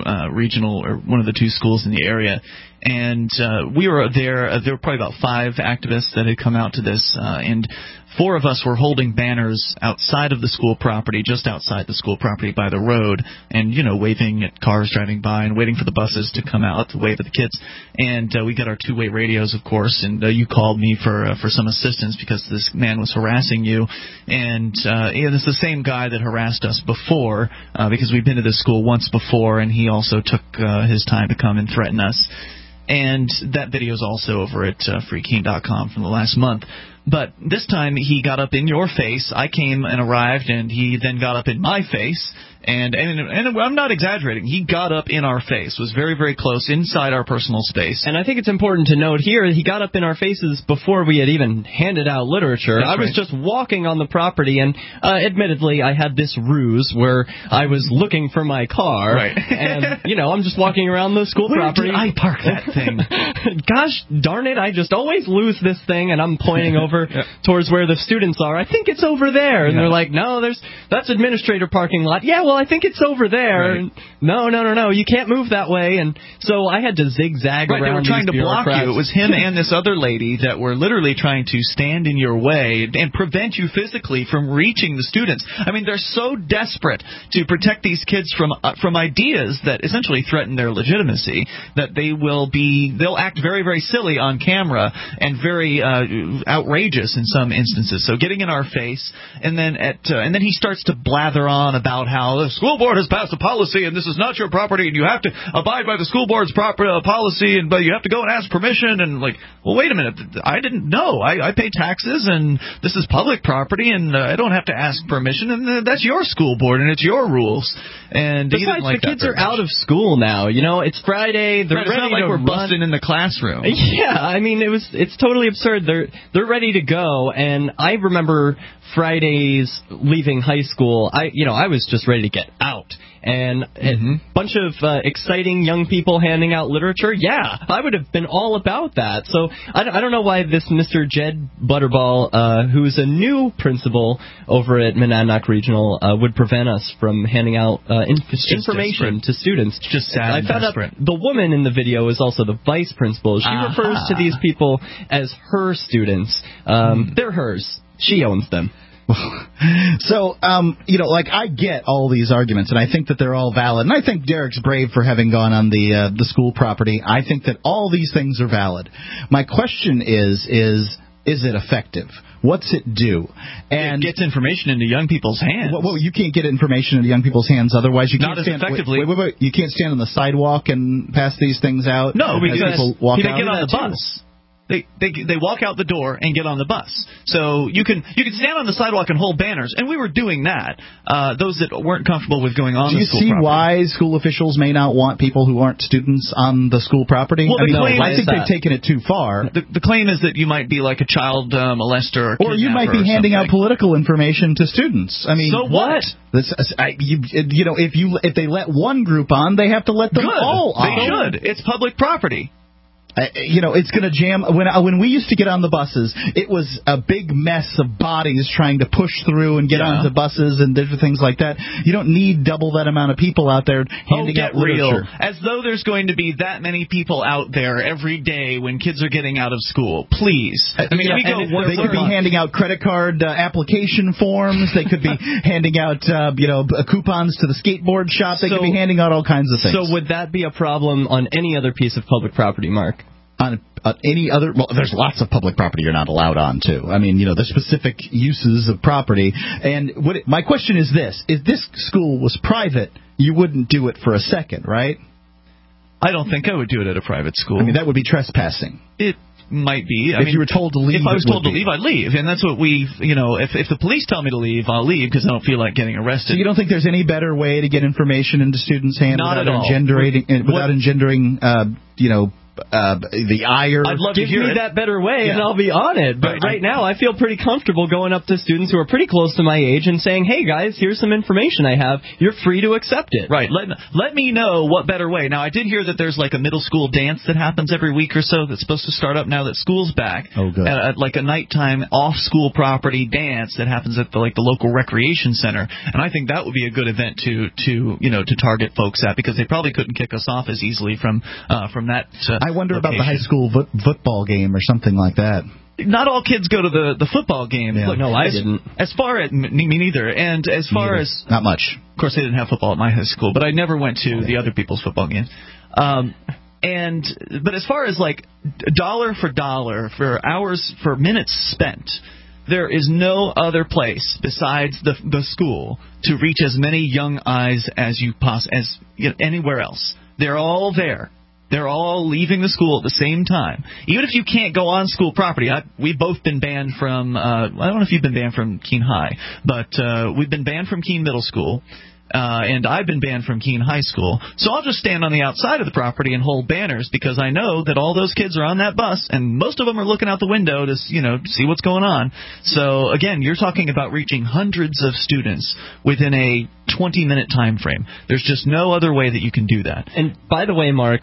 two schools in the area. And we were there. There were probably about 5 activists that had come out to this, and 4 of us were holding banners outside of the school property, just outside the school property by the road, and waving at cars driving by and waiting for the buses to come out to wave at the kids. And we got our 2-way radios, of course, and you called me for some assistance because this man was harassing you. And it's the same guy that harassed us before, because we've been to this school once before, and he also took his time to come and threaten us. And that video is also over at freekeene.com from the last month. But this time he got up in your face. I came and arrived, and he then got up in my face. And I'm not exaggerating. He got up in our face, was very, very close inside our personal space. And I think it's important to note here, he got up in our faces before we had even handed out literature. That's I was just walking on the property, and admittedly, I had this ruse where I was looking for my car. Right. And, I'm just walking around the school property. Where did I park that thing? Gosh darn it, I just always lose this thing, and I'm pointing over towards where the students are. I think it's over there. And they're like, no, that's administrator parking lot. Yeah, well, I think it's over there. Right. No, you can't move that way. And so I had to zigzag around. They were trying to block you. It was him and this other lady that were literally trying to stand in your way and prevent you physically from reaching the students. I mean, they're so desperate to protect these kids from ideas that essentially threaten their legitimacy that they'll act very, very silly on camera and very outrageous in some instances. So getting in our face, and then he starts to blather on about how the school board has passed a policy and this is not your property and you have to abide by the school board's policy, but you have to go and ask permission. And well, wait a minute, I didn't know. I pay taxes and this is public property and I don't have to ask permission, and that's your school board and it's your rules. And besides, the kids are out of school now. It's Friday. They're ready it's not like to we're run. busting in the classroom. Yeah, I mean it's totally absurd. They're ready to go, and I remember Fridays leaving high school. I was just ready to get out. And a bunch of exciting young people handing out literature. Yeah, I would have been all about that. So I don't know why this Mr. Jed Butterball, who's a new principal over at Monadnock Regional, would prevent us from handing out information to students. It's just sad. I found out the woman in the video is also the vice principal. She refers to these people as her students. They're hers. She owns them. So, I get all these arguments, and I think that they're all valid. And I think Derek's brave for having gone on the school property. I think that all these things are valid. My question is it effective? What's it do? And it gets information into young people's hands. Well, you can't get information into young people's hands otherwise. You can't Not as effectively. Wait. You can't stand on the sidewalk and pass these things out. No, because people walk he didn't out. get on the bus. They walk out the door and get on the bus. So you can stand on the sidewalk and hold banners, and we were doing that. Those that weren't comfortable with going on the school property. Do you see why school officials may not want people who aren't students on the school property? Well, I think they've taken it too far. The claim is that you might be like a child molester or you might be handing out political information to students. I mean, so what? If they let one group on, they have to let them all on. They should. It's public property. It's going to jam. When we used to get on the buses, it was a big mess of bodies trying to push through and get onto buses and different things like that. You don't need double that amount of people out there handing out literature. As though there's going to be that many people out there every day when kids are getting out of school. Please. I mean, they could be handing out credit card application forms. They could be handing out coupons to the skateboard shop. They could be handing out all kinds of things. So would that be a problem on any other piece of public property, Mark? On any other, well, there's lots of public property you're not allowed on, too. I mean, there's specific uses of property. And my question is this. If this school was private, you wouldn't do it for a second, right? I don't think I would do it at a private school. I mean, that would be trespassing. It might be. If you were told to leave, if I was told to leave, I'd leave. And that's what if the police tell me to leave, I'll leave because I don't feel like getting arrested. So you don't think there's any better way to get information into students' hands without engendering the ire? I'd love to hear me that better way, and I'll be on it. But right now, I feel pretty comfortable going up to students who are pretty close to my age and saying, "Hey guys, here's some information I have. You're free to accept it." Right. Let me know what better way. Now, I did hear that there's like a middle school dance that happens every week or so that's supposed to start up now that school's back. Oh, good. Like a nighttime off-school property dance that happens at the local recreation center, and I think that would be a good event to target folks at because they probably couldn't kick us off as easily from that. I wonder about the high school football game or something like that. Not all kids go to the football game. Yeah. Look, no, I didn't. As far as me neither. And as far as not much. Of course, they didn't have football at my high school, but I never went to the other people's football games. But as far as like dollar for dollar for hours for minutes spent, there is no other place besides the school to reach as many young eyes as anywhere else. They're all there. They're all leaving the school at the same time. Even if you can't go on school property, we've both been banned from, I don't know if you've been banned from Keene High, but we've been banned from Keene Middle School. And I've been banned from Keene High School. So I'll just stand on the outside of the property and hold banners because I know that all those kids are on that bus, and most of them are looking out the window to see what's going on. So, again, you're talking about reaching hundreds of students within a 20-minute time frame. There's just no other way that you can do that. And by the way, Mark,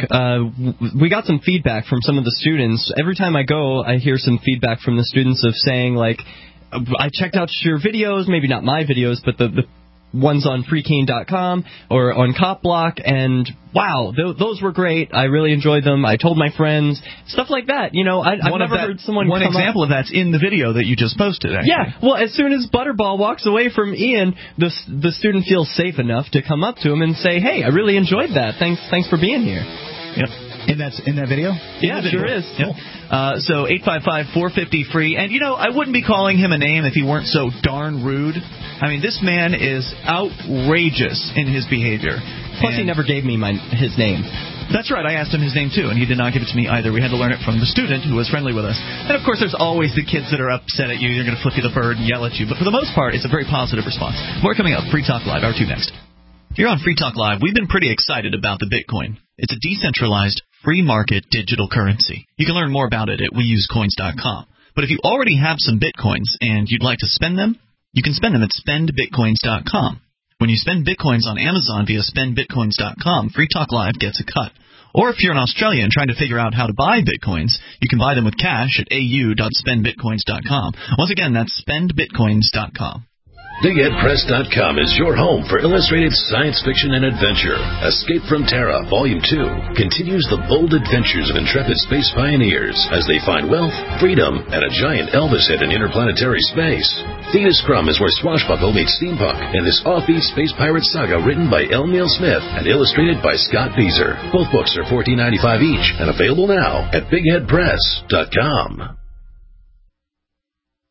we got some feedback from some of the students. Every time I go, I hear some feedback from the students of saying, like, I checked out your videos, maybe not my videos, but the ones on freekeene.com or on Cop Block, and wow, those were great. I really enjoyed them. I told my friends, stuff like that. I've never heard someone One example of that's in the video that you just posted, actually. Yeah, well, as soon as Butterball walks away from Ian, the student feels safe enough to come up to him and say, "Hey, I really enjoyed that. Thanks for being here." Yep. In that video? Yeah, it sure is. Yep. So 855-450-FREE. And, I wouldn't be calling him a name if he weren't so darn rude. I mean, this man is outrageous in his behavior. Plus, he never gave me his name. That's right. I asked him his name, too, and he did not give it to me either. We had to learn it from the student who was friendly with us. And, of course, there's always the kids that are upset at you. They're going to flip you the bird and yell at you. But for the most part, it's a very positive response. More coming up. Free Talk Live, hour 2 next. Here on Free Talk Live, we've been pretty excited about the Bitcoin. It's a decentralized, free market digital currency. You can learn more about it at weusecoins.com. But if you already have some Bitcoins and you'd like to spend them, you can spend them at spendbitcoins.com. When you spend Bitcoins on Amazon via spendbitcoins.com, Free Talk Live gets a cut. Or if you're an Australian trying to figure out how to buy Bitcoins, you can buy them with cash at au.spendbitcoins.com. Once again, that's spendbitcoins.com. BigHeadPress.com is your home for illustrated science fiction and adventure. Escape from Terra, Volume 2, continues the bold adventures of intrepid space pioneers as they find wealth, freedom, and a giant Elvis hit in interplanetary space. Theta Scrum is where swashbuckle meets steampunk in this offbeat space pirate saga written by L. Neil Smith and illustrated by Scott Beezer. Both books are $14.95 each and available now at BigHeadPress.com.